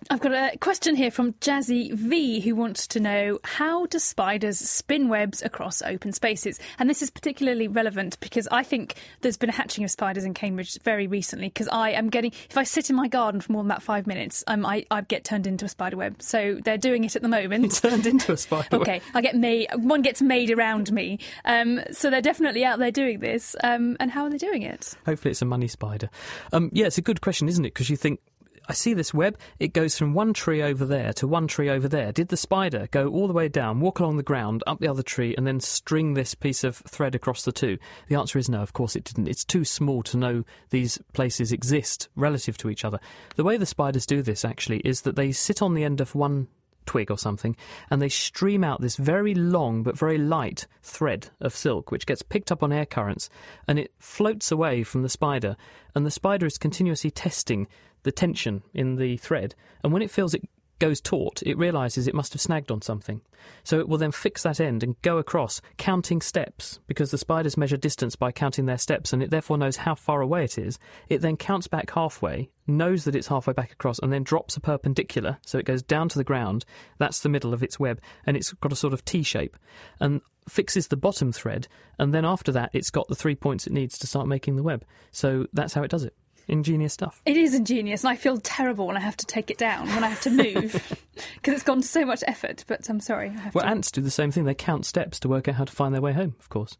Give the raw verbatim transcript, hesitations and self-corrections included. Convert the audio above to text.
I've got a question here from Jazzy V, who wants to know, how do spiders spin webs across open spaces? And this is particularly relevant because I think there's been a hatching of spiders in Cambridge very recently, because I am getting, if I sit in my garden for more than about five minutes, um, I, I get turned into a spider web. So they're doing it at the moment. Turned into a spider web? Okay, I get made, one gets made around me. Um, so they're definitely out there doing this. Um, and how are they doing it? Hopefully it's a money spider. Um, yeah, it's a good question, isn't it? Because you think, I see this web, it goes from one tree over there to one tree over there. Did the spider go all the way down, walk along the ground, up the other tree, and then string this piece of thread across the two? The answer is no, of course it didn't. It's too small to know these places exist relative to each other. The way the spiders do this, actually, is that they sit on the end of one twig or something, and they stream out this very long but very light thread of silk, which gets picked up on air currents, and it floats away from the spider, and the spider is continuously testing the tension in the thread, and when it feels it goes taut, it realises it must have snagged on something. So it will then fix that end and go across, counting steps, because the spiders measure distance by counting their steps, and it therefore knows how far away it is. It then counts back halfway, knows that it's halfway back across, and then drops a perpendicular, so it goes down to the ground. That's the middle of its web, and it's got a sort of T shape, and fixes the bottom thread, and then after that it's got the three points it needs to start making the web. So that's how it does it. Ingenious stuff. It is ingenious, and I feel terrible when I have to take it down, when I have to move, because it's gone to so much effort, but I'm sorry. I have well, to... ants do the same thing. They count steps to work out how to find their way home, of course.